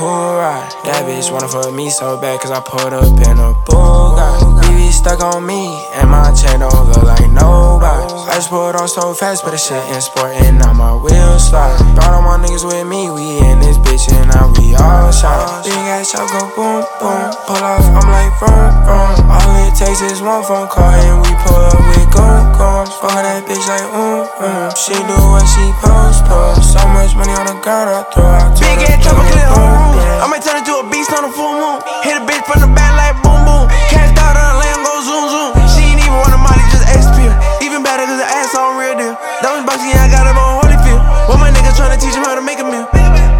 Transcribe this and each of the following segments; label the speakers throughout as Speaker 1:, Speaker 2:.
Speaker 1: hoorah. That bitch wanna fuck me so bad cause I pulled up in a Bugatti. BB stuck on me and my chain don't look like nobody. I just pulled on so fast, but the shit in sport and now my wheels slide. Brought all my niggas with me, we in this bitch and now we all shot. Big ass shot go boom boom, pull off, I'm like vroom vroom. All it takes is one phone call and we pull up with goon goons. Fuck that bitch like she do what she post. So much money on the ground, I throw out to
Speaker 2: big ass chopper clear I might turn into a beast on a full moon. Hit a bitch from the back like boom boom. Cashed out on the land, go zoom zoom. She ain't even want a molly, just XP. Even better cause the ass on real deal. Diamonds boxy, I got him on Holyfield. One my niggas tryna teach him how to make a meal.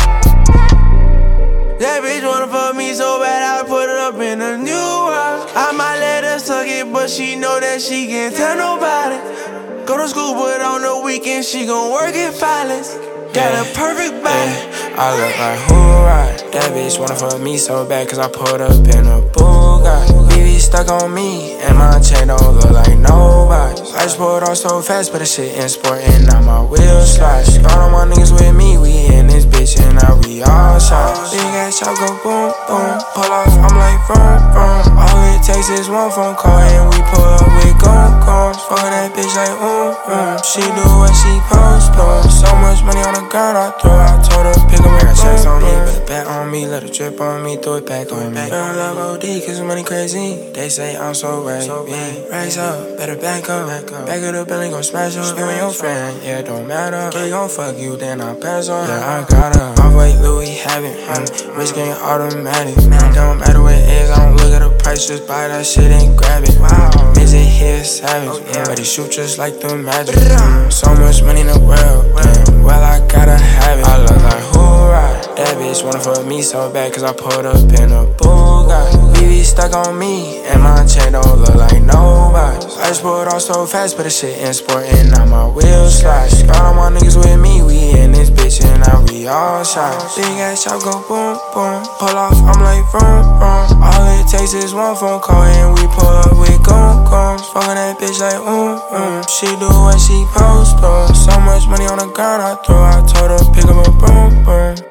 Speaker 2: That bitch wanna fuck me so bad, I put it up in a new house. I might let her suck it, but she know that she can't tell nobody. Go to school, but on the weekend she gon' work at Filings. Got a perfect body.
Speaker 1: I look like hoorah. That bitch wanna fuck me so bad cause I pulled up in a Bugatti. BB stuck on me and my chain don't look like nobody. I just pulled on so fast, but the shit in sport and now my wheels slide. Brought all my niggas with me, we in this bitch and now we all shot. Big ass shot go boom boom, pull off, I'm like vroom vroom. All it takes is one phone call and we pull up with goon goons. Fuck that bitch like she do what she post. So much money on the ground, I throw out, told her pick up. I got checks on me, better bet on me, let it drip on me, throw it back on me. Girl, love OD cause the money crazy. They say I'm so wavy. Raise up, better back up. Back of the building, gon' smash up. You and your friend, yeah, it don't matter. They gon' fuck you, then I pass on. Yeah, I got her. Off-white Louis habit, rich gang automatic. Man, don't matter what it is, I don't look at the price, just buy that shit and grab it. Wow, music here is savage, but he shoot just like the magic. So much money in the world, well, I gotta have it. I look like hoorah. That bitch wanna fuck me so bad cause I pulled up in a Bugatti. BB stuck on me and my chain don't look like nobody. I just pulled on so fast, but the shit in sport and now my wheels slide. Brought all my niggas with me, we in this bitch and now we all shot. Big ass shot go boom boom, pull off, I'm like vroom vroom. All it takes is one phone call and we pull up with goon goons. Fuckin' that bitch like she do what she post. So much money on the ground, I throw out, told her pick up a boom boom.